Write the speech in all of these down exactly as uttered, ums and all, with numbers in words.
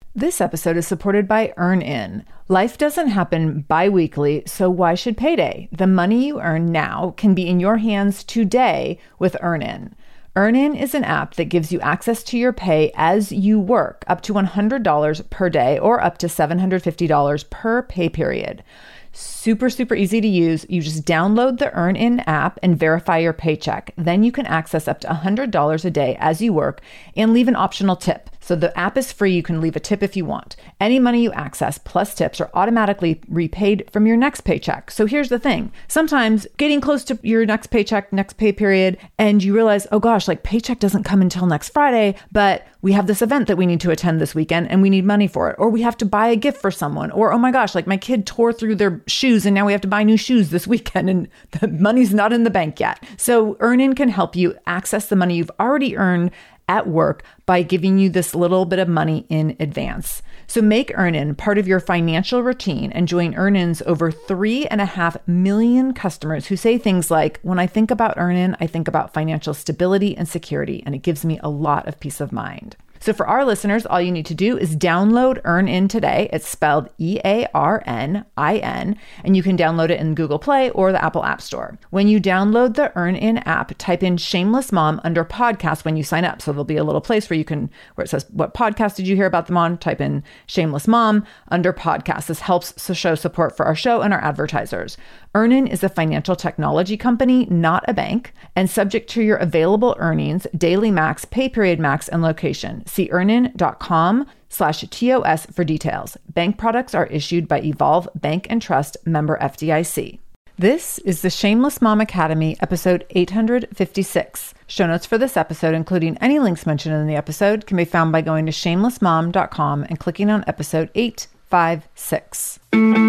This episode is supported by EarnIn. Life doesn't happen bi-weekly, so why should payday? The money you earn now can be in your hands today with EarnIn. EarnIn is an app that gives you access to your pay as you work, up to one hundred dollars per day or up to seven hundred fifty dollars per pay period. Super, super easy to use. You just download the EarnIn app and verify your paycheck. Then you can access up to one hundred dollars a day as you work and leave an optional tip. So the app is free. You can leave a tip if you want. Any money you access plus tips are automatically repaid from your next paycheck. So here's the thing. Sometimes getting close to your next paycheck, next pay period, and you realize, oh gosh, like paycheck doesn't come until next Friday, but we have this event that we need to attend this weekend and we need money for it. Or we have to buy a gift for someone. Or, oh my gosh, like my kid tore through their shoes and now we have to buy new shoes this weekend and the money's not in the bank yet. So EarnIn can help you access the money you've already earned at work by giving you this little bit of money in advance. So make EarnIn part of your financial routine and join EarnIn's over three and a half million customers who say things like, when I think about EarnIn, I think about financial stability and security, and it gives me a lot of peace of mind. So for our listeners, all you need to do is download EarnIn today. It's spelled E A R N I N, and you can download it in Google Play or the Apple App Store. When you download the EarnIn app, type in Shameless Mom under podcast when you sign up. So there'll be a little place where you can, where it says, what podcast did you hear about them on? Type in Shameless Mom under podcast. This helps to show support for our show and our advertisers. EarnIn is a financial technology company, not a bank, and subject to your available earnings, daily max, pay period max, and location. See earnin.com slash TOS for details. Bank products are issued by Evolve Bank and Trust, member F D I C. This is the Shameless Mom Academy, episode eight hundred fifty-six. Show notes for this episode, including any links mentioned in the episode, can be found by going to shameless mom dot com and clicking on episode eight fifty-six.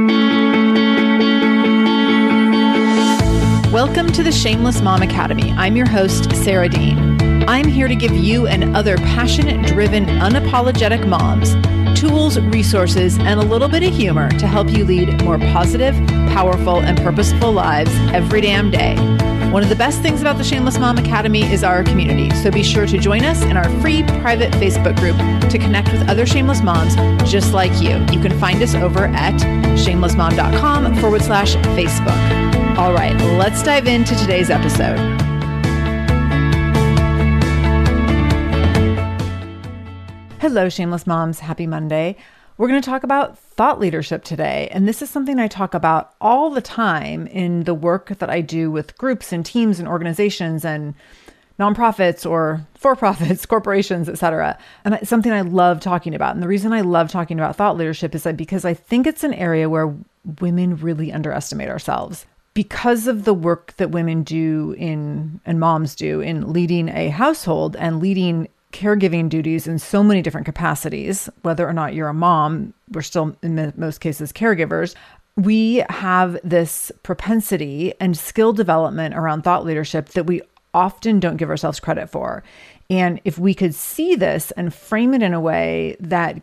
Welcome to the Shameless Mom Academy. I'm your host, Sarah Dean. I'm here to give you and other passionate, driven, unapologetic moms tools, resources, and a little bit of humor to help you lead more positive, powerful, and purposeful lives every damn day. One of the best things about the Shameless Mom Academy is our community, so be sure to join us in our free private Facebook group to connect with other shameless moms just like you. You can find us over at shamelessmom.com forward slash Facebook. All right, let's dive into today's episode. Hello, Shameless Moms. Happy Monday. We're going to talk about thought leadership today. And this is something I talk about all the time in the work that I do with groups and teams and organizations and nonprofits or for-profits, corporations, et cetera. And it's something I love talking about. And the reason I love talking about thought leadership is that because I think it's an area where women really underestimate ourselves. Because of the work that women do in, and moms do in leading a household and leading caregiving duties in so many different capacities, whether or not you're a mom, we're still in most cases caregivers. We have this propensity and skill development around thought leadership that we often don't give ourselves credit for. And if we could see this and frame it in a way that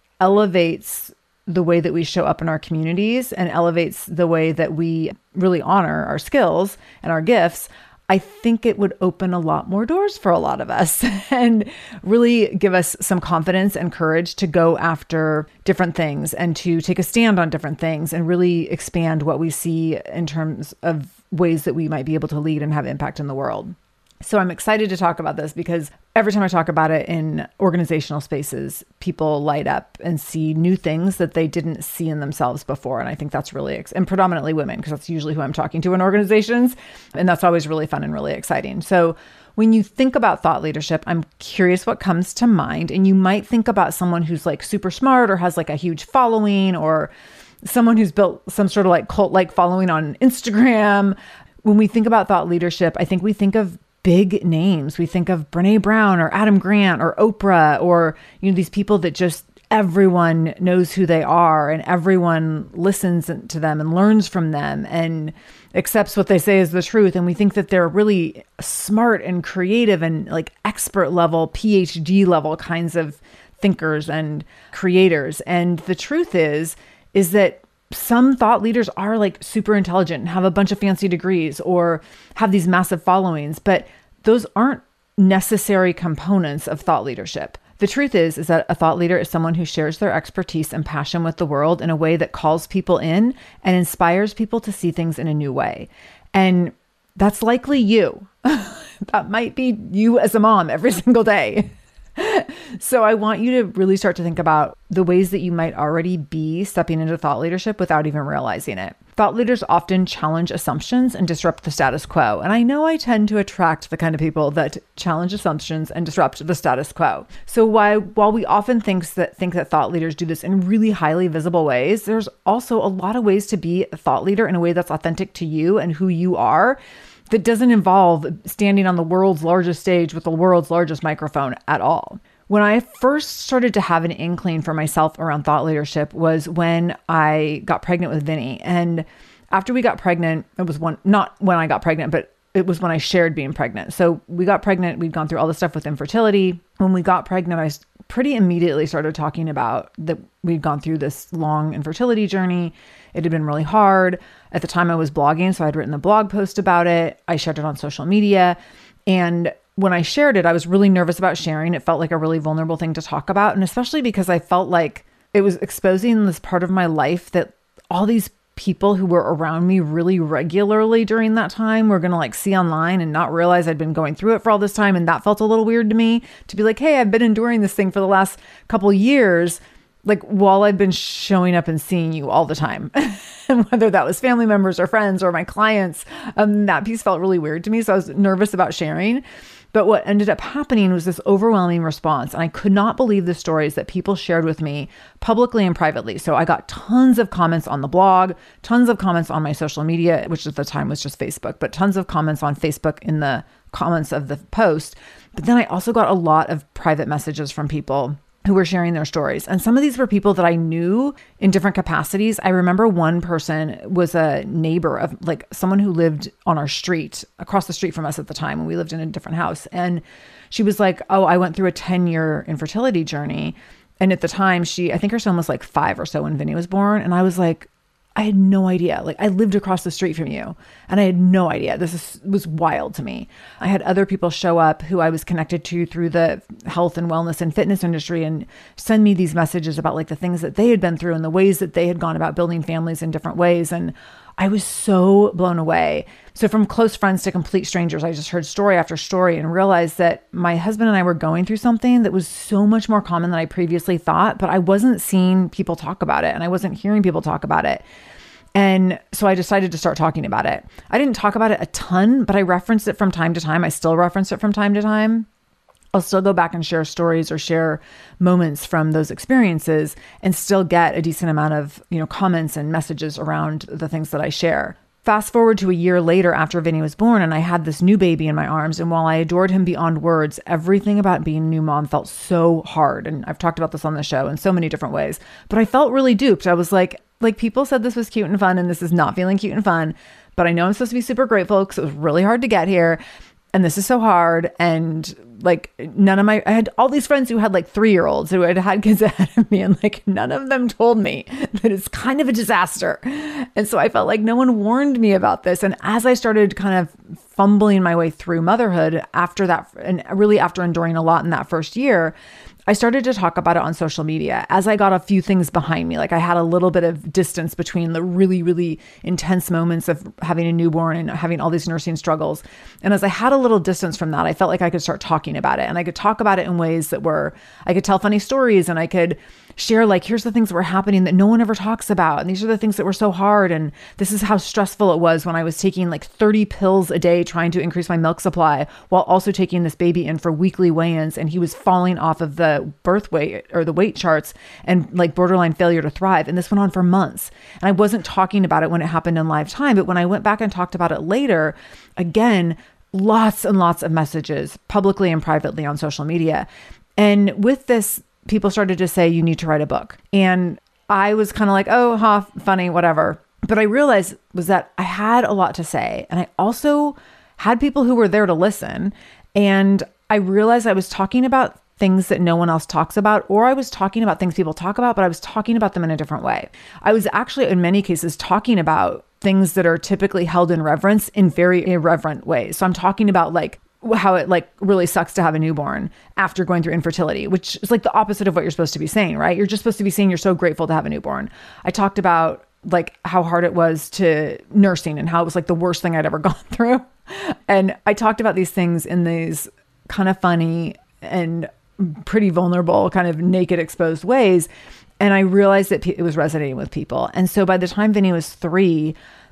elevates the way that we show up in our communities and elevates the way that we really honor our skills and our gifts, I think it would open a lot more doors for a lot of us and really give us some confidence and courage to go after different things and to take a stand on different things and really expand what we see in terms of ways that we might be able to lead and have impact in the world. So I'm excited to talk about this because every time I talk about it in organizational spaces, people light up and see new things that they didn't see in themselves before. And I think that's really, ex- and predominantly women, because that's usually who I'm talking to in organizations. And that's always really fun and really exciting. So when you think about thought leadership, I'm curious what comes to mind. And you might think about someone who's like super smart or has like a huge following, or someone who's built some sort of like cult-like following on Instagram. When we think about thought leadership, I think we think of big names. We think of Brene Brown or Adam Grant or Oprah, or, you know, these people that just everyone knows who they are and everyone listens to them and learns from them and accepts what they say as the truth. And we think that they're really smart and creative and like expert level, P H D level kinds of thinkers and creators. And the truth is, is that some thought leaders are like super intelligent and have a bunch of fancy degrees or have these massive followings, but those aren't necessary components of thought leadership. The truth is, is that a thought leader is someone who shares their expertise and passion with the world in a way that calls people in and inspires people to see things in a new way. And that's likely you. That might be you as a mom every single day. So I want you to really start to think about the ways that you might already be stepping into thought leadership without even realizing it. Thought leaders often challenge assumptions and disrupt the status quo. And I know I tend to attract the kind of people that challenge assumptions and disrupt the status quo. So while, while we often think that, think that thought leaders do this in really highly visible ways, there's also a lot of ways to be a thought leader in a way that's authentic to you and who you are, that doesn't involve standing on the world's largest stage with the world's largest microphone at all. When I first started to have an inkling for myself around thought leadership was when I got pregnant with Vinny. And after we got pregnant, it was one, not when I got pregnant, but it was when I shared being pregnant. So we got pregnant, we'd gone through all the stuff with infertility. When we got pregnant, I pretty immediately started talking about that we'd gone through this long infertility journey. It had been really hard. At the time I was blogging, so I'd written a blog post about it. I shared it on social media. And when I shared it, I was really nervous about sharing. It felt like a really vulnerable thing to talk about. And especially because I felt like it was exposing this part of my life that all these people who were around me really regularly during that time were going to like see online and not realize I'd been going through it for all this time. And that felt a little weird to me, to be like, hey, I've been enduring this thing for the last couple of years, like while I've been showing up and seeing you all the time. And whether that was family members or friends or my clients, um, that piece felt really weird to me. So I was nervous about sharing. But what ended up happening was this overwhelming response. And I could not believe the stories that people shared with me publicly and privately. So I got tons of comments on the blog, tons of comments on my social media, which at the time was just Facebook, but tons of comments on Facebook in the comments of the post. But then I also got a lot of private messages from people who were sharing their stories. And some of these were people that I knew in different capacities. I remember one person was a neighbor of like someone who lived on our street, across the street from us at the time when we lived in a different house. And she was like, oh, I went through a ten year infertility journey. And at the time she, I think her son was like five or so when Vinny was born. And I was like, I had no idea. Like I lived across the street from you and I had no idea. This is, was wild to me. I had other people show up who I was connected to through the health and wellness and fitness industry and send me these messages about like the things that they had been through and the ways that they had gone about building families in different ways. And I was so blown away. So from close friends to complete strangers, I just heard story after story and realized that my husband and I were going through something that was so much more common than I previously thought, but I wasn't seeing people talk about it and I wasn't hearing people talk about it. And so I decided to start talking about it. I didn't talk about it a ton, but I referenced it from time to time. I still reference it from time to time. I'll still go back and share stories or share moments from those experiences and still get a decent amount of, you know, comments and messages around the things that I share. Fast forward to a year later after Vinny was born and I had this new baby in my arms. And while I adored him beyond words, everything about being a new mom felt so hard. And I've talked about this on the show in so many different ways, but I felt really duped. I was like, like people said this was cute and fun and this is not feeling cute and fun, but I know I'm supposed to be super grateful because it was really hard to get here. And this is so hard. And like none of my, I had all these friends who had like three-year-olds who had had kids ahead of me. And like none of them told me that it's kind of a disaster. And so I felt like no one warned me about this. And as I started kind of fumbling my way through motherhood after that, and really after enduring a lot in that first year, I started to talk about it on social media as I got a few things behind me. Like I had a little bit of distance between the really, really intense moments of having a newborn and having all these nursing struggles. And as I had a little distance from that, I felt like I could start talking about it and I could talk about it in ways that were, I could tell funny stories and I could share like, here's the things that were happening that no one ever talks about. And these are the things that were so hard. And this is how stressful it was when I was taking like thirty pills a day, trying to increase my milk supply while also taking this baby in for weekly weigh-ins. And he was falling off of the birth weight or the weight charts and like borderline failure to thrive. And this went on for months. And I wasn't talking about it when it happened in live time, but when I went back and talked about it later, again, lots and lots of messages publicly and privately on social media. And with this, people started to say, you need to write a book. And I was kind of like, oh, huh, funny, whatever. But I realized was that I had a lot to say. And I also had people who were there to listen. And I realized I was talking about things that no one else talks about, or I was talking about things people talk about, but I was talking about them in a different way. I was actually, in many cases, talking about things that are typically held in reverence in very irreverent ways. So I'm talking about like how it like really sucks to have a newborn after going through infertility, which is like the opposite of what you're supposed to be saying, right? You're just supposed to be saying you're so grateful to have a newborn. I talked about like how hard it was to nursing and how it was like the worst thing I'd ever gone through. And I talked about these things in these kind of funny and pretty vulnerable, kind of naked, exposed ways. And I realized that it was resonating with people. And so by the time Vinny was three,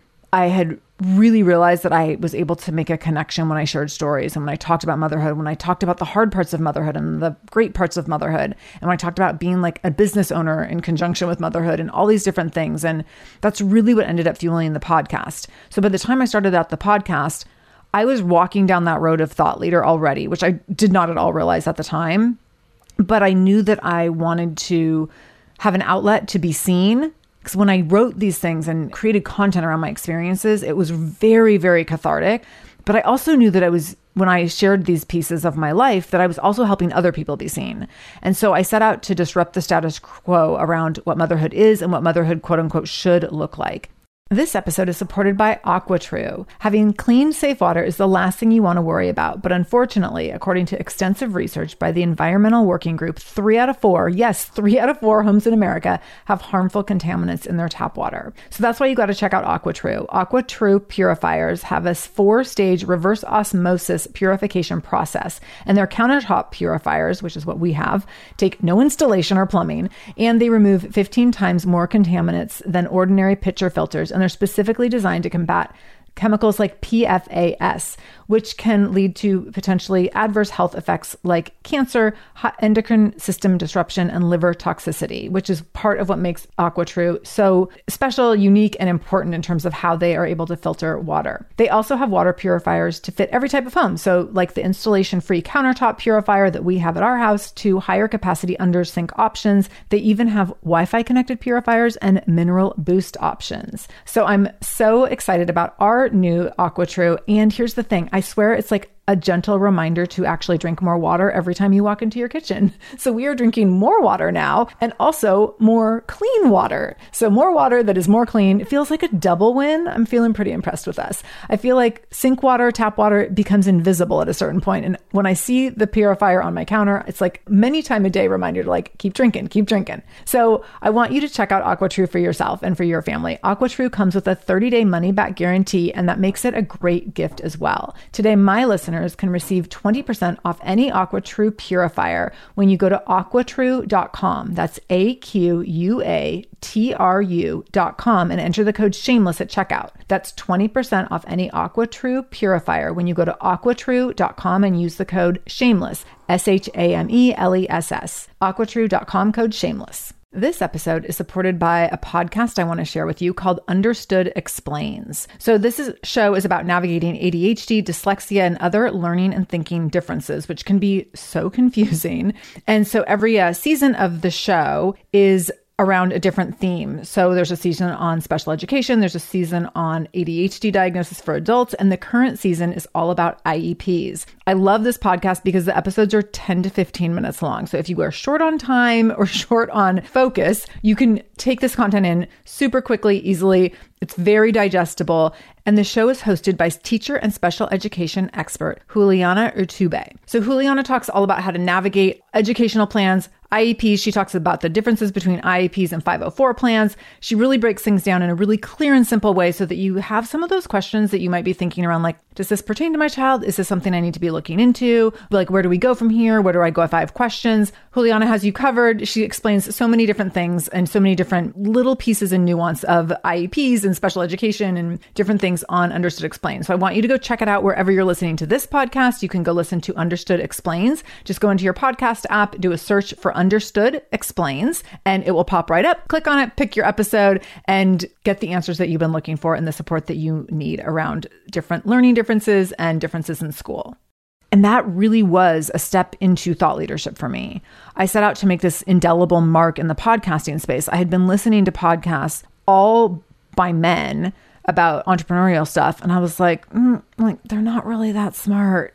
I had really realized that I was able to make a connection when I shared stories and when I talked about motherhood, when I talked about the hard parts of motherhood and the great parts of motherhood. And when I talked about being like a business owner in conjunction with motherhood and all these different things. And that's really what ended up fueling the podcast. So by the time I started out the podcast, I was walking down that road of thought leader already, which I did not at all realize at the time. But I knew that I wanted to have an outlet to be seen. Because when I wrote these things and created content around my experiences, it was very, very cathartic. But I also knew that I was, when I shared these pieces of my life, that I was also helping other people be seen. And so I set out to disrupt the status quo around what motherhood is and what motherhood, quote unquote, should look like. This episode is supported by AquaTrue. Having clean, safe water is the last thing you want to worry about. But unfortunately, according to extensive research by the Environmental Working Group, three out of four, yes, three out of four homes in America have harmful contaminants in their tap water. So that's why you got to check out AquaTrue. AquaTrue purifiers have a four-stage reverse osmosis purification process. And their countertop purifiers, which is what we have, take no installation or plumbing, and they remove fifteen times more contaminants than ordinary pitcher filters. And they're specifically designed to combat chemicals like P F A S, which can lead to potentially adverse health effects like cancer, endocrine system disruption, and liver toxicity, which is part of what makes AquaTrue so special, unique, and important in terms of how they are able to filter water. They also have water purifiers to fit every type of home. So like the installation-free countertop purifier that we have at our house to higher capacity under sink options. They even have Wi-Fi connected purifiers and mineral boost options. So I'm so excited about our new AquaTrue. And here's the thing. I swear it's like a gentle reminder to actually drink more water every time you walk into your kitchen. So we are drinking more water now and also more clean water. So more water that is more clean. It feels like a double win. I'm feeling pretty impressed with us. I feel like sink water, tap water becomes invisible at a certain point. And when I see the purifier on my counter, it's like many time a day reminder to like, keep drinking, keep drinking. So I want you to check out AquaTrue for yourself and for your family. AquaTrue comes with a thirty day money back guarantee, and that makes it a great gift as well. Today, my listeners can receive twenty percent off any AquaTrue purifier when you go to aqua true dot com. That's A Q U A T R U dot com and enter the code shameless at checkout. That's twenty percent off any AquaTrue purifier when you go to aqua true dot com and use the code shameless, S H A M E L E S S. aqua true dot com code shameless. This episode is supported by a podcast I want to share with you called Understood Explains. So this is, show is about navigating A D H D, dyslexia, and other learning and thinking differences, which can be so confusing. And so every uh, season of the show is around a different theme. So there's a season on special education, there's a season on A D H D diagnosis for adults, and the current season is all about I E Ps. I love this podcast because the episodes are ten to fifteen minutes long. So if you are short on time or short on focus, you can take this content in super quickly, easily. It's very digestible. And the show is hosted by teacher and special education expert Juliana Urtubey. So Juliana talks all about how to navigate educational plans, I E Ps. She talks about the differences between I E Ps and five oh four plans. She really breaks things down in a really clear and simple way so that you have some of those questions that you might be thinking around, like, does this pertain to my child? Is this something I need to be looking into? Like, where do we go from here? Where do I go if I have questions? Juliana has you covered. She explains so many different things and so many different little pieces and nuance of I E Ps and special education and different things on Understood Explains. So I want you to go check it out wherever you're listening to this podcast. You can go listen to Understood Explains. Just go into your podcast app, do a search for Understood Explains, and it will pop right up. Click on it, pick your episode, and get the answers that you've been looking for and the support that you need around different learning differences and differences in school. And that really was a step into thought leadership for me. I set out to make this indelible mark in the podcasting space. I had been listening to podcasts all by men about entrepreneurial stuff. And I was like, mm, like, they're not really that smart.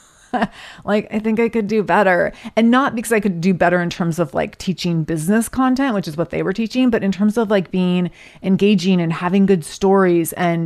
Like, I think I could do better. And not because I could do better in terms of like teaching business content, which is what they were teaching, but in terms of like being engaging and having good stories and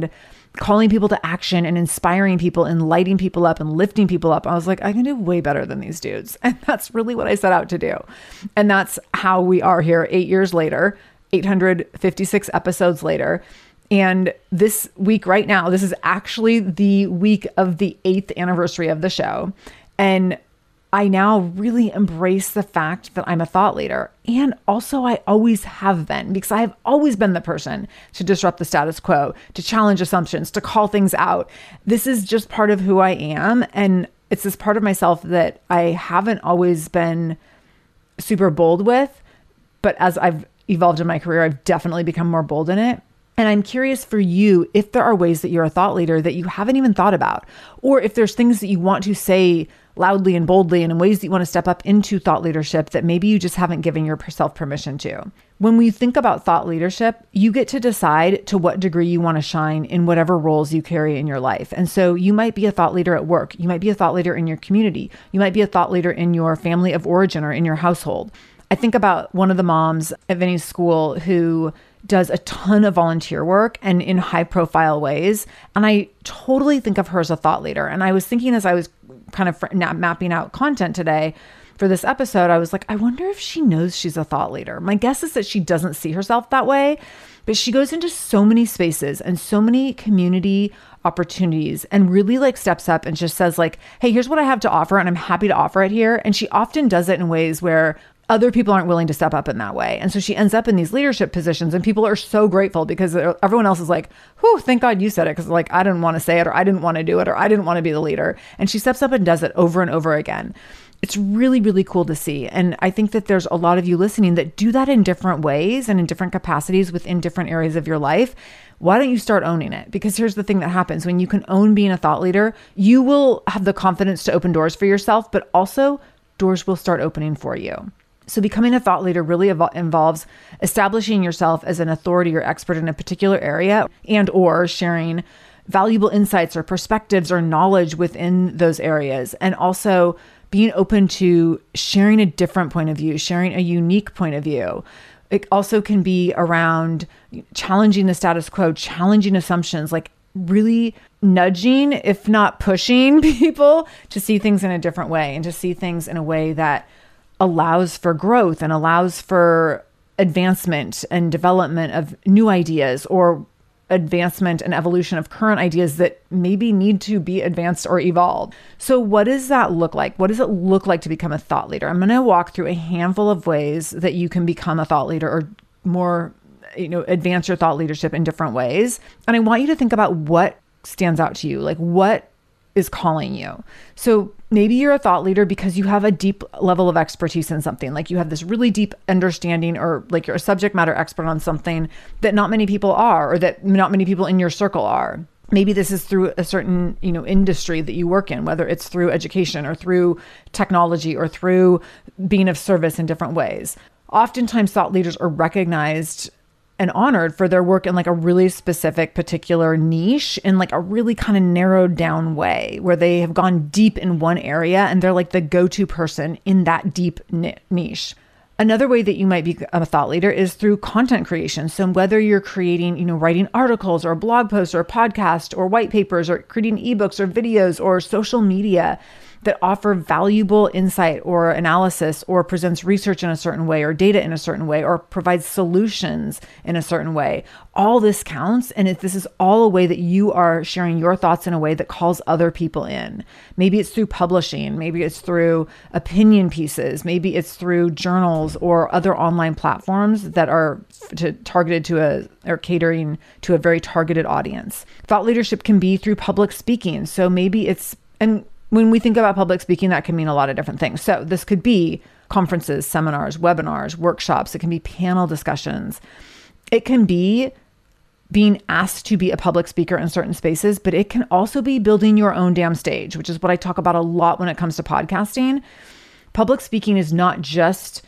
calling people to action and inspiring people and lighting people up and lifting people up. I was like, I can do way better than these dudes. And that's really what I set out to do. And that's how we are here eight years later, eight hundred fifty-six episodes later. And this week right now, this is actually the week of the eighth anniversary of the show. And I now really embrace the fact that I'm a thought leader. And also I always have been, because I have always been the person to disrupt the status quo, to challenge assumptions, to call things out. This is just part of who I am. And it's this part of myself that I haven't always been super bold with. But as I've evolved in my career, I've definitely become more bold in it. And I'm curious for you, if there are ways that you're a thought leader that you haven't even thought about, or if there's things that you want to say loudly and boldly and in ways that you want to step up into thought leadership that maybe you just haven't given yourself permission to. When we think about thought leadership, you get to decide to what degree you want to shine in whatever roles you carry in your life. And so you might be a thought leader at work. You might be a thought leader in your community. You might be a thought leader in your family of origin or in your household. I think about one of the moms at Vinny's school who does a ton of volunteer work and in high profile ways. And I totally think of her as a thought leader. And I was thinking as I was kind of mapping out content today for this episode, I was like, I wonder if she knows she's a thought leader. My guess is that she doesn't see herself that way, but she goes into so many spaces and so many community opportunities and really like steps up and just says like, hey, here's what I have to offer and I'm happy to offer it here. And she often does it in ways where other people aren't willing to step up in that way. And so she ends up in these leadership positions and people are so grateful because everyone else is like, whew, thank God you said it. Cause like, I didn't want to say it or I didn't want to do it or I didn't want to be the leader. And she steps up and does it over and over again. It's really, really cool to see. And I think that there's a lot of you listening that do that in different ways and in different capacities within different areas of your life. Why don't you start owning it? Because here's the thing that happens when you can own being a thought leader, you will have the confidence to open doors for yourself, but also doors will start opening for you. So becoming a thought leader really evo- involves establishing yourself as an authority or expert in a particular area and or sharing valuable insights or perspectives or knowledge within those areas. And also being open to sharing a different point of view, sharing a unique point of view. It also can be around challenging the status quo, challenging assumptions, like really nudging, if not pushing people to see things in a different way and to see things in a way that allows for growth and allows for advancement and development of new ideas or advancement and evolution of current ideas that maybe need to be advanced or evolved. So what does that look like? What does it look like to become a thought leader? I'm going to walk through a handful of ways that you can become a thought leader or more, you know, advance your thought leadership in different ways. And I want you to think about what stands out to you, like what is calling you. So maybe you're a thought leader because you have a deep level of expertise in something, like you have this really deep understanding or like you're a subject matter expert on something that not many people are, or that not many people in your circle are. Maybe this is through a certain, you know, industry that you work in, whether it's through education or through technology or through being of service in different ways. Oftentimes thought leaders are recognized and honored for their work in like a really specific particular niche in like a really kind of narrowed down way where they have gone deep in one area and they're like the go-to person in that deep niche. Another way that you might be a thought leader is through content creation. So whether you're creating, you know, writing articles or blog posts or podcast or white papers or creating ebooks or videos or social media that offer valuable insight or analysis or presents research in a certain way or data in a certain way or provides solutions in a certain way. All this counts. And if this is all a way that you are sharing your thoughts in a way that calls other people in. Maybe it's through publishing. Maybe it's through opinion pieces. Maybe it's through journals or other online platforms that are to, targeted to a or catering to a very targeted audience. Thought leadership can be through public speaking. So maybe it's, and when we think about public speaking, that can mean a lot of different things. So this could be conferences, seminars, webinars, workshops. It can be panel discussions. It can be being asked to be a public speaker in certain spaces, but it can also be building your own damn stage, which is what I talk about a lot when it comes to podcasting. Public speaking is not just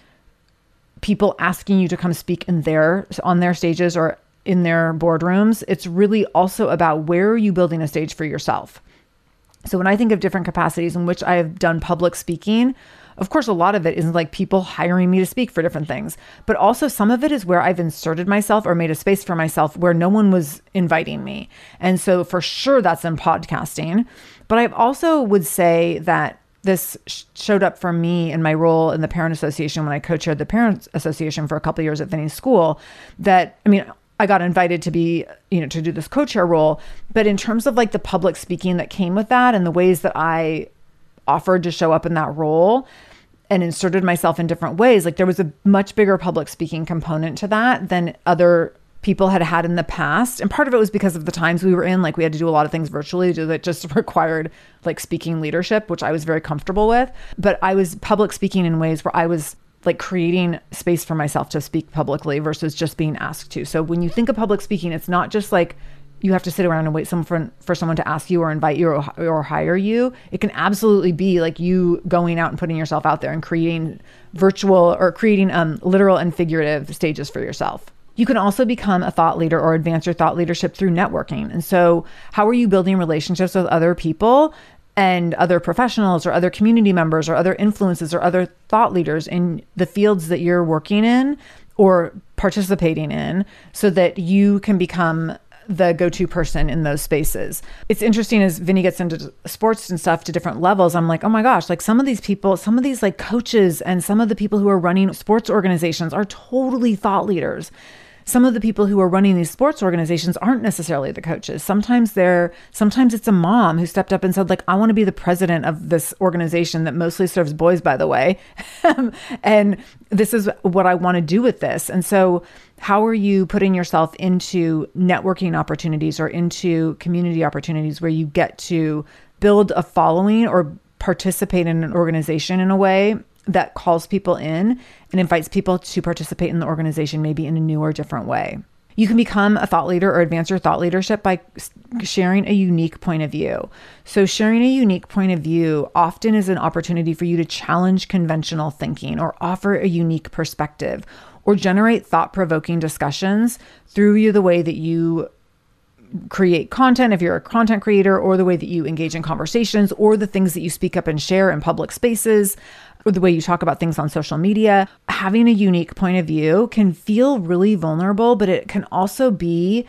people asking you to come speak in their, on their stages or in their boardrooms. It's really also about where are you building a stage for yourself. So when I think of different capacities in which I have done public speaking, of course, a lot of it is like people hiring me to speak for different things, but also some of it is where I've inserted myself or made a space for myself where no one was inviting me. And so for sure that's in podcasting. But I also would say that this sh- showed up for me in my role in the Parent Association when I co-chaired the Parent Association for a couple of years at Vinny's school. That, I mean, I got invited to be, you know, to do this co-chair role. But in terms of like the public speaking that came with that and the ways that I offered to show up in that role and inserted myself in different ways, like there was a much bigger public speaking component to that than other people had had in the past. And part of it was because of the times we were in, like we had to do a lot of things virtually that just required like speaking leadership, which I was very comfortable with. But I was public speaking in ways where I was like creating space for myself to speak publicly versus just being asked to. So when you think of public speaking, it's not just like you have to sit around and wait some for, for someone to ask you or invite you or, or hire you. It can absolutely be like you going out and putting yourself out there and creating virtual or creating um, literal and figurative stages for yourself. You can also become a thought leader or advance your thought leadership through networking. And so how are you building relationships with other people and other professionals or other community members or other influences or other thought leaders in the fields that you're working in or participating in so that you can become the go-to person in those spaces? It's interesting as Vinny gets into sports and stuff to different levels. I'm like, oh my gosh, like some of these people, some of these like coaches and some of the people who are running sports organizations are totally thought leaders. Some of the people who are running these sports organizations aren't necessarily the coaches. Sometimes they're, sometimes it's a mom who stepped up and said like, I want to be the president of this organization that mostly serves boys, by the way. And this is what I want to do with this. And so how are you putting yourself into networking opportunities or into community opportunities where you get to build a following or participate in an organization in a way that calls people in and invites people to participate in the organization maybe in a new or different way? You can become a thought leader or advance your thought leadership by sharing a unique point of view. So sharing a unique point of view often is an opportunity for you to challenge conventional thinking or offer a unique perspective or generate thought-provoking discussions through you the way that you create content, if you're a content creator, or the way that you engage in conversations, or the things that you speak up and share in public spaces, or the way you talk about things on social media. Having a unique point of view can feel really vulnerable, but it can also be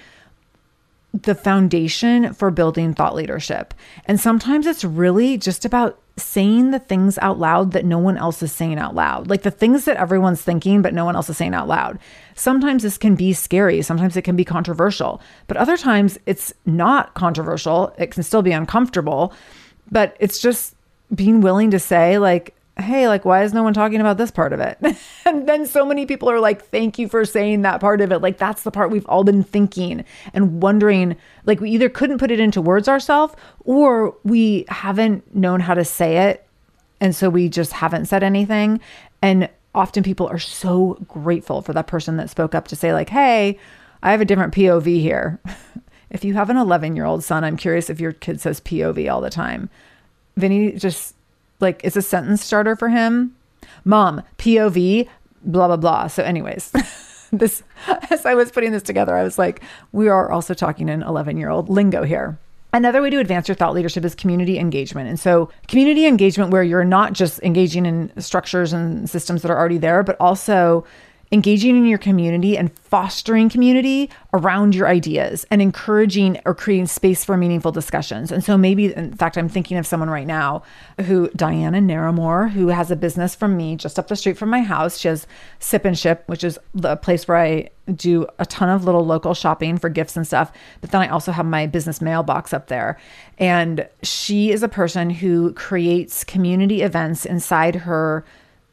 the foundation for building thought leadership. And sometimes it's really just about saying the things out loud that no one else is saying out loud, like the things that everyone's thinking, but no one else is saying out loud. Sometimes this can be scary. Sometimes it can be controversial, but other times it's not controversial. It can still be uncomfortable, but it's just being willing to say like, hey, like, why is no one talking about this part of it? And then so many people are like, thank you for saying that part of it. Like, that's the part we've all been thinking and wondering, like, we either couldn't put it into words ourselves or we haven't known how to say it. And so we just haven't said anything. And often people are so grateful for that person that spoke up to say like, hey, I have a different P O V here. If you have an eleven year old son, I'm curious if your kid says P O V all the time. Vinny just like, it's a sentence starter for him. Mom, P O V, blah, blah, blah. So anyways, this, as I was putting this together, I was like, we are also talking in eleven year old lingo here. Another way to advance your thought leadership is community engagement. And so community engagement, where you're not just engaging in structures and systems that are already there, but also engaging in your community and fostering community around your ideas and encouraging or creating space for meaningful discussions. And so maybe, in fact, I'm thinking of someone right now who, Diana Naramore, who has a business from me just up the street from my house. She has Sip and Ship, which is the place where I do a ton of little local shopping for gifts and stuff. But then I also have my business mailbox up there. And she is a person who creates community events inside her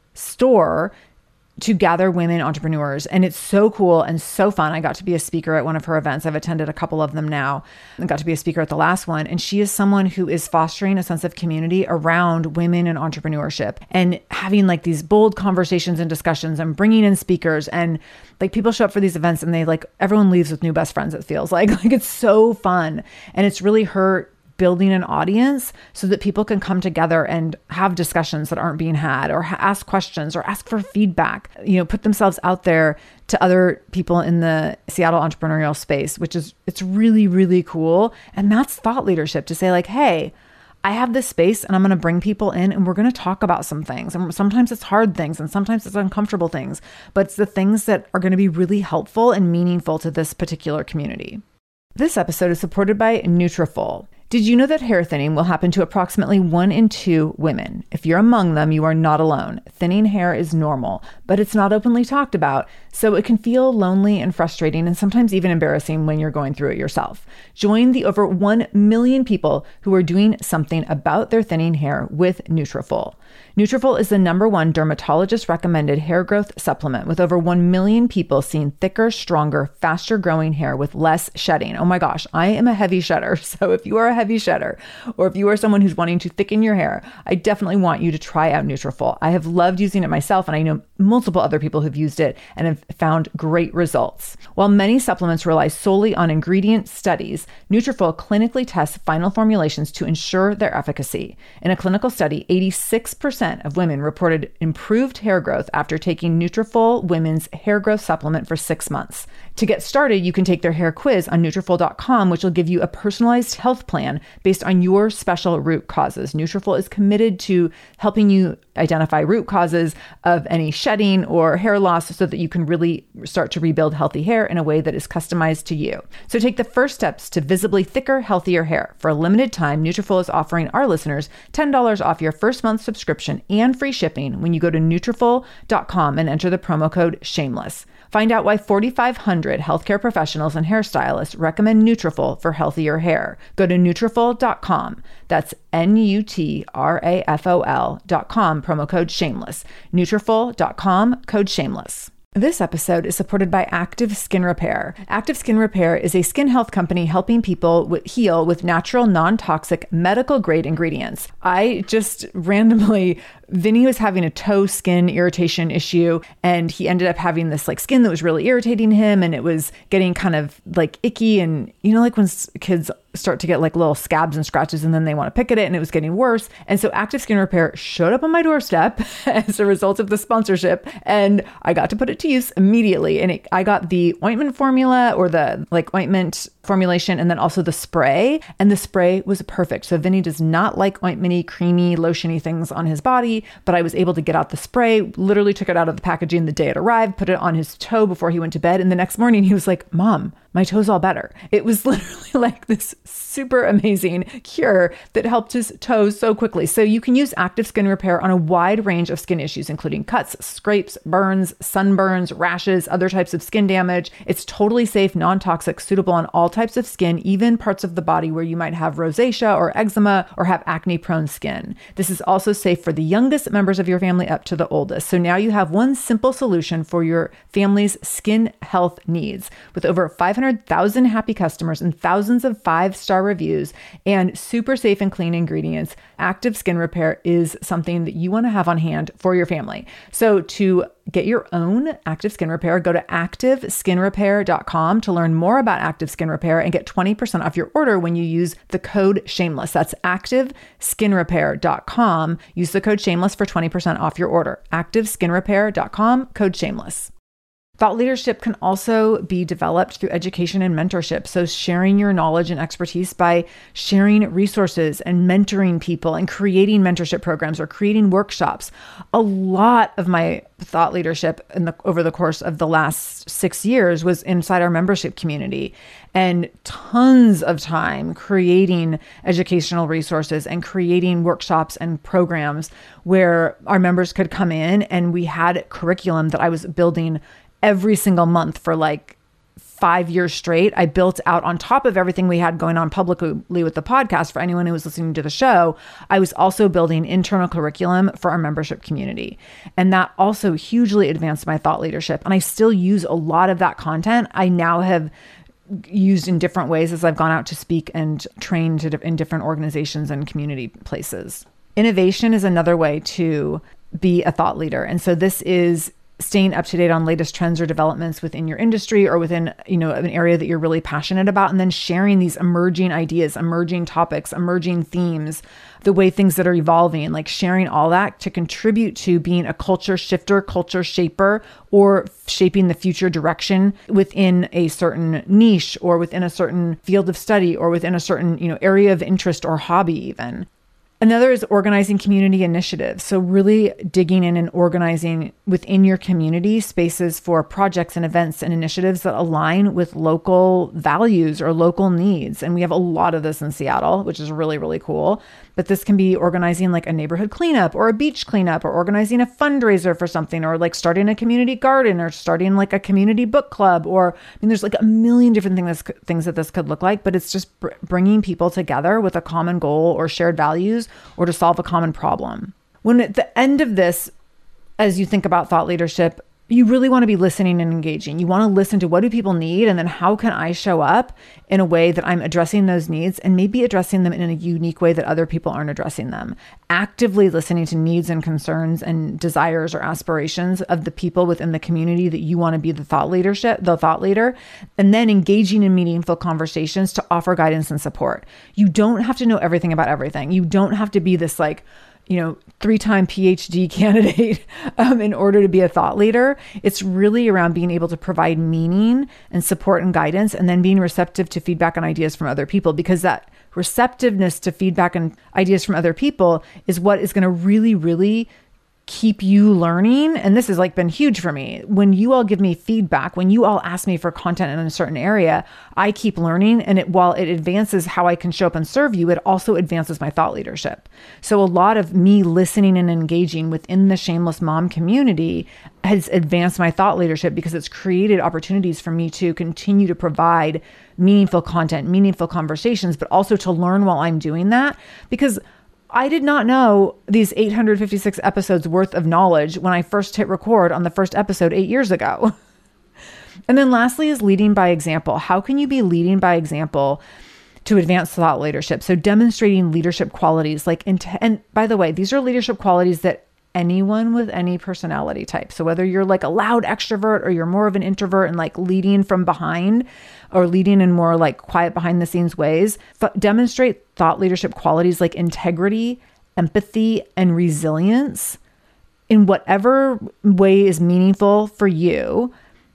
store to gather women entrepreneurs. And it's so cool and so fun. I got to be a speaker at one of her events. I've attended a couple of them now and got to be a speaker at the last one. And she is someone who is fostering a sense of community around women and entrepreneurship and having like these bold conversations and discussions and bringing in speakers. And like people show up for these events and they like, everyone leaves with new best friends. It feels like, like it's so fun. And it's really her building an audience so that people can come together and have discussions that aren't being had, or ha- ask questions or ask for feedback, you know, put themselves out there to other people in the Seattle entrepreneurial space, which is, it's really, really cool. And that's thought leadership, to say like, hey, I have this space and I'm going to bring people in and we're going to talk about some things. And sometimes it's hard things and sometimes it's uncomfortable things, but it's the things that are going to be really helpful and meaningful to this particular community. This episode is supported by Nutrafol. Did you know that hair thinning will happen to approximately one in two women? If you're among them, you are not alone. Thinning hair is normal, but it's not openly talked about, so it can feel lonely and frustrating and sometimes even embarrassing when you're going through it yourself. Join the over one million people who are doing something about their thinning hair with Nutrafol. Nutrafol is the number one dermatologist-recommended hair growth supplement, with over one million people seeing thicker, stronger, faster-growing hair with less shedding. Oh my gosh, I am a heavy shedder, so if you are a heavy shedder, or if you are someone who's wanting to thicken your hair, I definitely want you to try out Nutrafol. I have loved using it myself, and I know multiple other people who've used it and have found great results. While many supplements rely solely on ingredient studies, Nutrafol clinically tests final formulations to ensure their efficacy. In a clinical study, eighty-six percent of women reported improved hair growth after taking Nutrafol Women's Hair Growth Supplement for six months. To get started, you can take their hair quiz on Nutrafol dot com, which will give you a personalized health plan based on your special root causes. Nutrafol is committed to helping you identify root causes of any shedding or hair loss so that you can really start to rebuild healthy hair in a way that is customized to you. So take the first steps to visibly thicker, healthier hair. For a limited time, Nutrafol is offering our listeners ten dollars off your first month subscription and free shipping when you go to Nutrafol dot com and enter the promo code SHAMELESS. Find out why forty-five hundred healthcare professionals and hairstylists recommend Nutrafol for healthier hair. Go to Nutrafol dot com. That's N U T R A F O L dot com, promo code SHAMELESS. Nutrafol dot com, code SHAMELESS. This episode is supported by Active Skin Repair. Active Skin Repair is a skin health company helping people with, heal with natural, non-toxic, medical-grade ingredients. I just randomly, Vinny was having a toe skin irritation issue, and he ended up having this like skin that was really irritating him, and it was getting kind of like icky, and you know, like when kids start to get like little scabs and scratches and then they want to pick at it, and it was getting worse. And so Active Skin Repair showed up on my doorstep as a result of the sponsorship, and I got to put it to use immediately. And it, I got the ointment formula, or the like ointment formulation, and then also the spray, and the spray was perfect. So Vinny does not like ointmenty, creamy, lotiony things on his body, but I was able to get out the spray, literally took it out of the packaging the day it arrived, put it on his toe before he went to bed. And the next morning he was like, "Mom, my toe's all better." It was literally like this super amazing cure that helped his toes so quickly. So you can use Active Skin Repair on a wide range of skin issues, including cuts, scrapes, burns, sunburns, rashes, other types of skin damage. It's totally safe, non-toxic, suitable on all types of skin, even parts of the body where you might have rosacea or eczema or have acne-prone skin. This is also safe for the youngest members of your family up to the oldest. So now you have one simple solution for your family's skin health needs. With over five hundred thousand happy customers and thousands of five-star reviews and super safe and clean ingredients, Active Skin Repair is something that you want to have on hand for your family. So to get your own Active Skin Repair, go to active skin repair dot com to learn more about Active Skin Repair and get twenty percent off your order when you use the code SHAMELESS. That's active skin repair dot com. Use the code SHAMELESS for twenty percent off your order. active skin repair dot com, code SHAMELESS. Thought leadership can also be developed through education and mentorship. So sharing your knowledge and expertise by sharing resources and mentoring people and creating mentorship programs or creating workshops. A lot of my thought leadership in the, over the course of the last six years was inside our membership community, and tons of time creating educational resources and creating workshops and programs where our members could come in, and we had curriculum that I was building every single month for like five years straight. I built out on top of everything we had going on publicly with the podcast. For anyone who was listening to the show, I was also building internal curriculum for our membership community. And that also hugely advanced my thought leadership. And I still use a lot of that content. I now have used in different ways as I've gone out to speak and train to, in different organizations and community places. Innovation is another way to be a thought leader. And so this is staying up to date on latest trends or developments within your industry or within, you know, an area that you're really passionate about, and then sharing these emerging ideas, emerging topics, emerging themes, the way things that are evolving, like sharing all that to contribute to being a culture shifter, culture shaper, or shaping the future direction within a certain niche or within a certain field of study or within a certain, you know, area of interest or hobby even. Another is organizing community initiatives. So really digging in and organizing within your community spaces for projects and events and initiatives that align with local values or local needs. And we have a lot of this in Seattle, which is really, really cool. But this can be organizing like a neighborhood cleanup or a beach cleanup, or organizing a fundraiser for something, or like starting a community garden, or starting like a community book club, or I mean, there's like a million different things, things that this could look like, but it's just br- bringing people together with a common goal or shared values, or to solve a common problem. When at the end of this, as you think about thought leadership, you really want to be listening and engaging. You want to listen to what do people need, and then how can I show up in a way that I'm addressing those needs, and maybe addressing them in a unique way that other people aren't addressing them. Actively listening to needs and concerns and desires or aspirations of the people within the community that you want to be the thought leadership, the thought leader, and then engaging in meaningful conversations to offer guidance and support. You don't have to know everything about everything. You don't have to be this like, you know, three-time P H D candidate um, in order to be a thought leader. It's really around being able to provide meaning and support and guidance, and then being receptive to feedback and ideas from other people, because that receptiveness to feedback and ideas from other people is what is going to really, really keep you learning. And this has like been huge for me. When you all give me feedback, when you all ask me for content in a certain area, I keep learning. And it, while it advances how I can show up and serve you, it also advances my thought leadership. So a lot of me listening and engaging within the Shameless Mom community has advanced my thought leadership, because it's created opportunities for me to continue to provide meaningful content, meaningful conversations, but also to learn while I'm doing that. Because I did not know these eight hundred fifty-six episodes worth of knowledge when I first hit record on the first episode eight years ago. And then lastly is leading by example. How can you be leading by example to advance thought leadership? So demonstrating leadership qualities like, int- and by the way, these are leadership qualities that anyone with any personality type. So whether you're like a loud extrovert, or you're more of an introvert and like leading from behind, or leading in more like quiet behind the scenes ways, f- demonstrate thought leadership qualities like integrity, empathy, and resilience in whatever way is meaningful for you.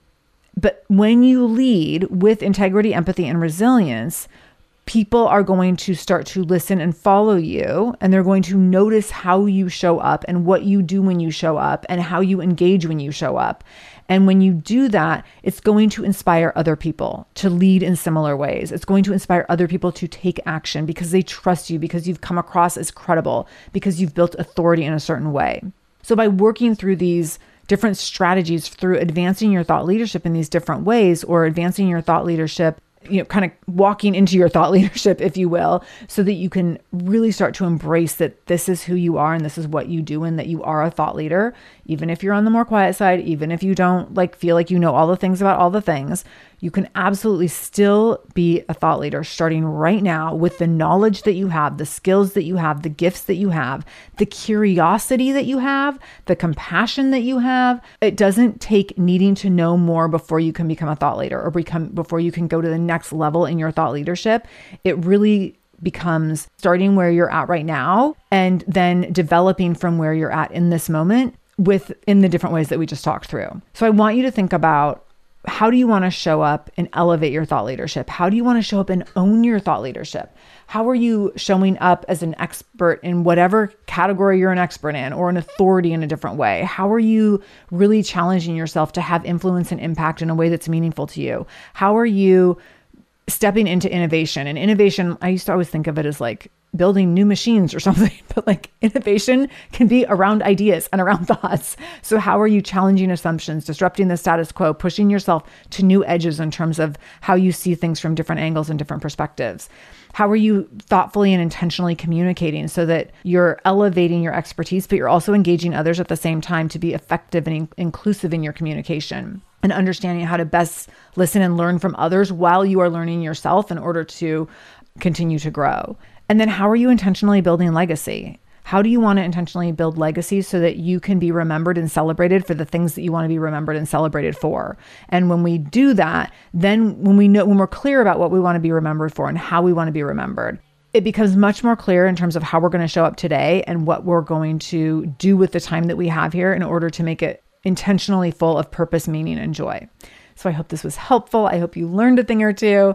But when you lead with integrity, empathy, and resilience, people are going to start to listen and follow you, and they're going to notice how you show up and what you do when you show up and how you engage when you show up. And when you do that, it's going to inspire other people to lead in similar ways. It's going to inspire other people to take action because they trust you, because you've come across as credible, because you've built authority in a certain way. So by working through these different strategies, through advancing your thought leadership in these different ways, or advancing your thought leadership, you know, kind of walking into your thought leadership, if you will, so that you can really start to embrace that this is who you are and this is what you do, and that you are a thought leader, even if you're on the more quiet side, even if you don't like feel like you know all the things about all the things, you can absolutely still be a thought leader starting right now with the knowledge that you have, the skills that you have, the gifts that you have, the curiosity that you have, the compassion that you have. It doesn't take needing to know more before you can become a thought leader, or become before you can go to the next level in your thought leadership. It really becomes starting where you're at right now, and then developing from where you're at in this moment within the different ways that we just talked through. So I want you to think about, how do you want to show up and elevate your thought leadership? How do you want to show up and own your thought leadership? How are you showing up as an expert in whatever category you're an expert in, or an authority in a different way? How are you really challenging yourself to have influence and impact in a way that's meaningful to you? How are you stepping into innovation? And innovation, I used to always think of it as like building new machines or something, but like innovation can be around ideas and around thoughts. So how are you challenging assumptions, disrupting the status quo, pushing yourself to new edges in terms of how you see things from different angles and different perspectives? How are you thoughtfully and intentionally communicating so that you're elevating your expertise, but you're also engaging others at the same time to be effective and in- inclusive in your communication? And understanding how to best listen and learn from others while you are learning yourself in order to continue to grow. And then how are you intentionally building legacy? How do you want to intentionally build legacy so that you can be remembered and celebrated for the things that you want to be remembered and celebrated for? And when we do that, then when we know, when we're clear about what we want to be remembered for and how we want to be remembered, it becomes much more clear in terms of how we're going to show up today and what we're going to do with the time that we have here in order to make it intentionally full of purpose, meaning, and joy. So I hope this was helpful. I hope you learned a thing or two.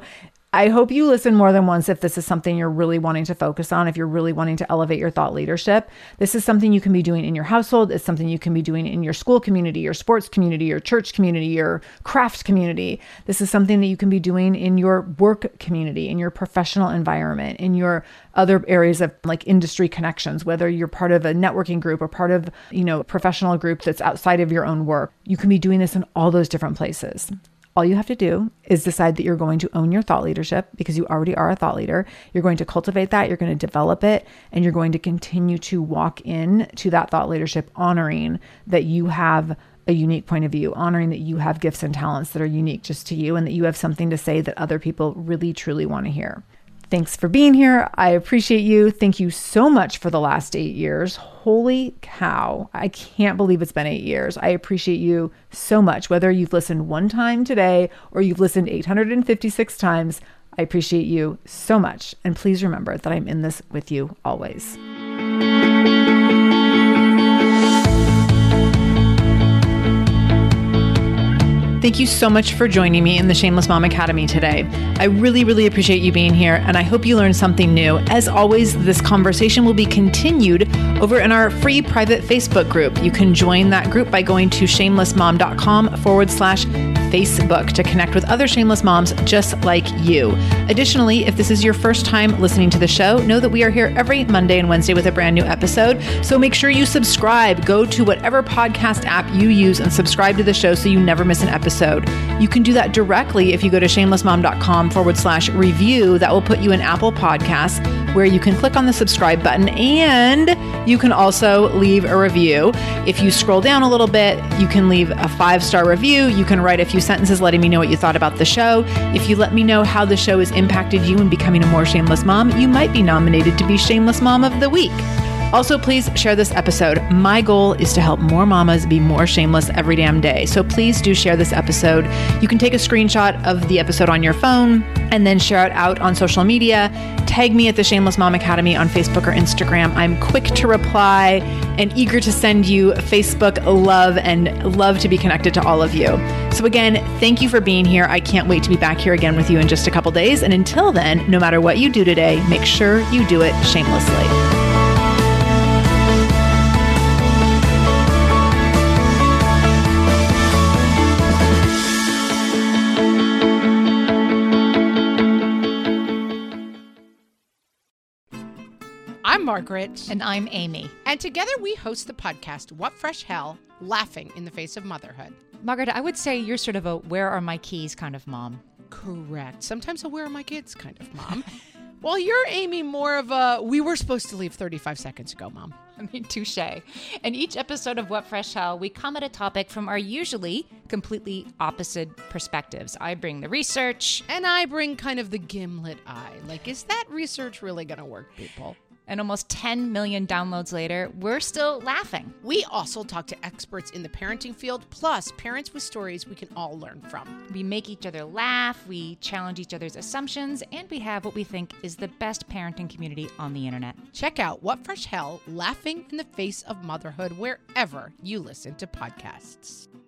I hope you listen more than once if this is something you're really wanting to focus on, if you're really wanting to elevate your thought leadership. This is something you can be doing in your household. It's something you can be doing in your school community, your sports community, your church community, your craft community. This is something that you can be doing in your work community, in your professional environment, in your other areas of like industry connections, whether you're part of a networking group or part of, you know, a professional group that's outside of your own work. You can be doing this in all those different places. All you have to do is decide that you're going to own your thought leadership because you already are a thought leader. You're going to cultivate that, you're going to develop it, and you're going to continue to walk in to that thought leadership, honoring that you have a unique point of view, honoring that you have gifts and talents that are unique just to you and that you have something to say that other people really, truly want to hear. Thanks for being here. I appreciate you. Thank you so much for the last eight years. Holy cow. I can't believe it's been eight years. I appreciate you so much. Whether you've listened one time today or you've listened eight hundred fifty-six times, I appreciate you so much. And please remember that I'm in this with you always. Thank you so much for joining me in the Shameless Mom Academy today. I really, really appreciate you being here, and I hope you learned something new. As always, this conversation will be continued over in our free private Facebook group. You can join that group by going to shamelessmom.com forward slash Facebook to connect with other shameless moms just like you. Additionally, if this is your first time listening to the show, know that we are here every Monday and Wednesday with a brand new episode. So make sure you subscribe. Go to whatever podcast app you use and subscribe to the show so you never miss an episode. You can do that directly if you go to shamelessmom.com forward slash review. That will put you in Apple Podcasts, where you can click on the subscribe button and you can also leave a review. If you scroll down a little bit, you can leave a five-star review. You can write a few sentences letting me know what you thought about the show. If you let me know how the show has impacted you in becoming a more shameless mom, you might be nominated to be Shameless Mom of the Week. Also, please share this episode. My goal is to help more mamas be more shameless every damn day. So please do share this episode. You can take a screenshot of the episode on your phone and then share it out on social media. Tag me at the Shameless Mom Academy on Facebook or Instagram. I'm quick to reply and eager to send you Facebook love and love to be connected to all of you. So again, thank you for being here. I can't wait to be back here again with you in just a couple days. And until then, no matter what you do today, make sure you do it shamelessly. I'm Margaret. And I'm Amy. And together we host the podcast, What Fresh Hell? Laughing in the Face of Motherhood. Margaret, I would say you're sort of a where are my keys kind of mom. Correct. Sometimes a where are my kids kind of mom. Well, you're, Amy, more of a we were supposed to leave thirty-five seconds ago, mom. I mean, touche. In each episode of What Fresh Hell, we come at a topic from our usually completely opposite perspectives. I bring the research. And I bring kind of the gimlet eye. Like, is that research really going to work, people? And almost ten million downloads later, we're still laughing. We also talk to experts in the parenting field, plus parents with stories we can all learn from. We make each other laugh, we challenge each other's assumptions, and we have what we think is the best parenting community on the internet. Check out What Fresh Hell? Laughing in the Face of Motherhood wherever you listen to podcasts.